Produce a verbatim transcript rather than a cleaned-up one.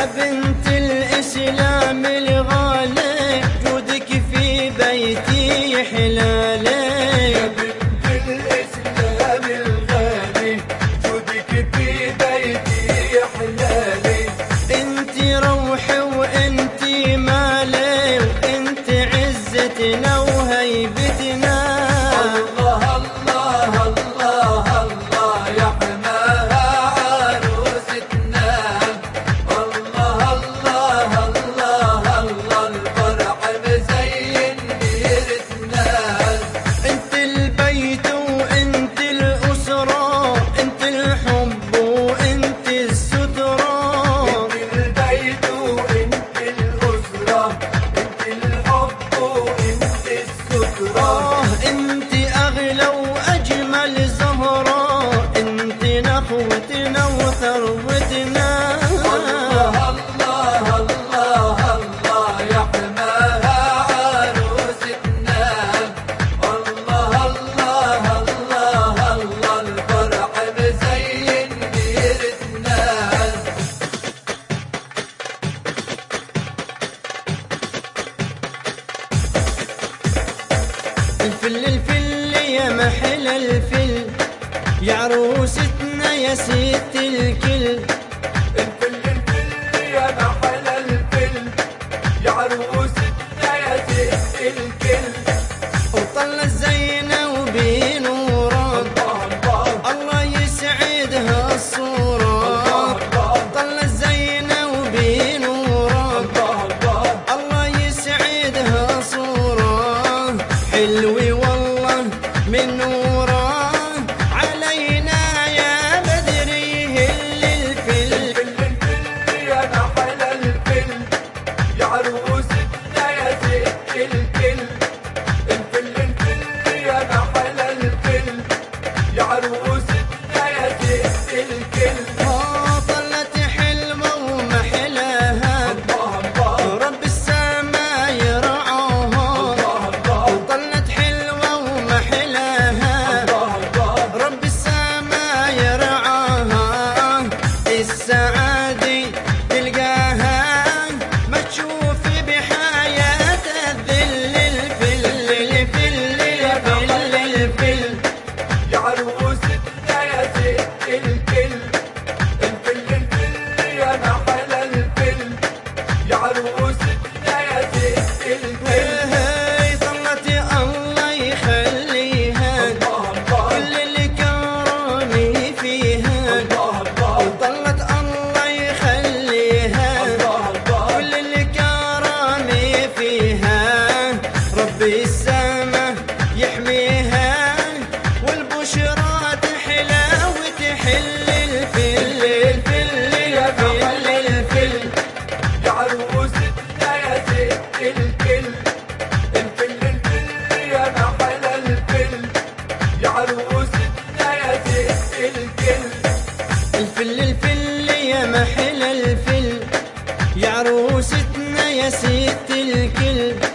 يا بنت الإسلام الغالي جودك في بيتي يحلالي. يا بنت الإسلام الغالي جودك في بيتي يحلالي. انتي روحي وانتي مالي وانتي عزتنا وهيبتنا. الله الله الله الله يا حماها عروستنا. الله الله الله الله الفرح مزين ديرتنا. انت البيت وانت الأسرة، انت الحب وانت السترة. انت البيت وانت الأسرة، انت الحب وانت السترة. آه انت أغلى وأجمل زهرة، انت نخوتنا وثروتنا. الله الله الله الله يا حماها عروستنا. الله الله الله الله الفرح مزين ديرتنا. الفل الفل يا محل الفل، يا عروستنا يا ست الكل. الفل الفل يا محل الفل، يا عروستنا يا ست الكل. وطلت زينة وبنورة، الله الله الله يسعدها الصورة. الله طلت زينة وبنورة، الله الله الله يسعدها صورة. حلوة والله من نوره علينا يا بدري هل الفل. الفل الفل يا محل الفل، يا عروستنا يا ست الكل. الفل الفل يا محل الفل، يا عروستنا يا ست الكل. آه طلت حلوة ومحلاها، الله الله رب السما يرعاها. الله الله طلت حلوة ومحلاها، الله الله رب السما يرعاها. السعادة تلقاها ما تشوفي بحياتها الذل. الفل الفل الفل الفل يا عروستنا يا ست الكل. الفل الفل يا محل الفل، يا عروستنا يا ست الكل. هي طلت الله يخليها الله الله كل اللي كرمي فيها. الله الله طلت الله يخليها الله الله كل اللي كرمي فيها. ربي السما يحميها والبشرى تحلى وتحل. الفل الفل يا الفل الفل يا عروستنا يا ست الكل. الفل الفل يا محل الفل، يا عروستنا يا ست الكل. الفل الفل يا محل الفل، يا عروستنا يا ست الكل.